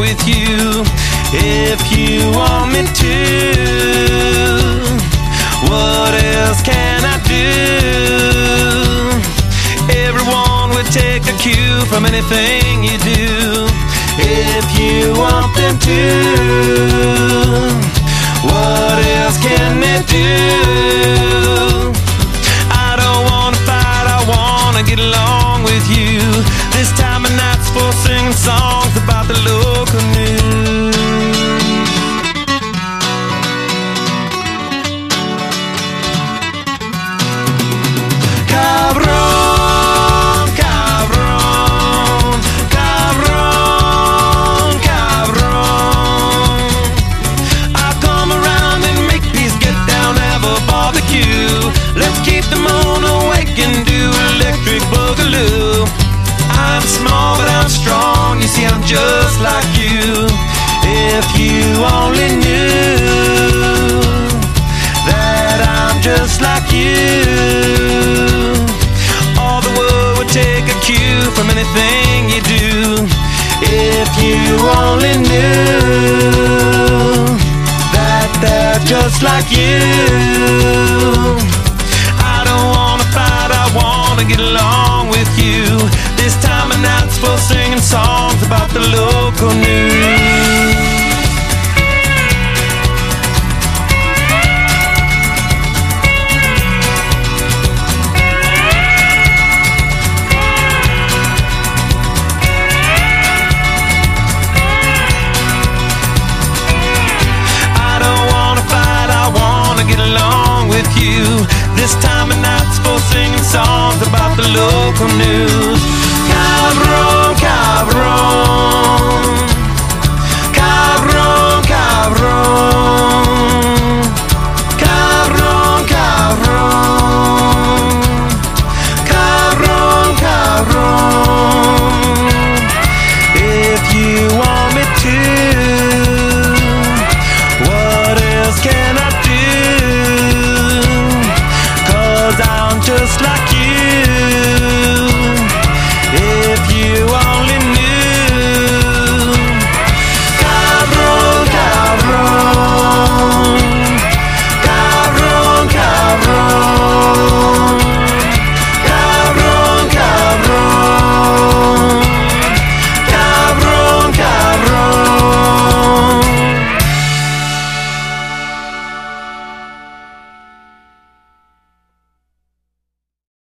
with you if you want me to. What else can I do? Everyone would take a cue from anything you do if you want them to. What else can they do? I don't wanna fight, I wanna get along with you. This time of night's for singing songs about the local news. Cabrón, cabrón, cabrón, cabrón. I come around and make peace, get down, have a barbecue. Let's keep the moon awake and do electric boogaloo. I'm small but I'm strong, you see I'm just like you. If you only knew that I'm just like you, all the world would take a cue from anything you do. If you only knew that they're just like you. I don't wanna fight, I wanna get along with you. This time of night's for singing songs about the local news. I don't wanna fight, I wanna get along with you. This time of night's for singing songs about the local news. Cabrón, cabrón.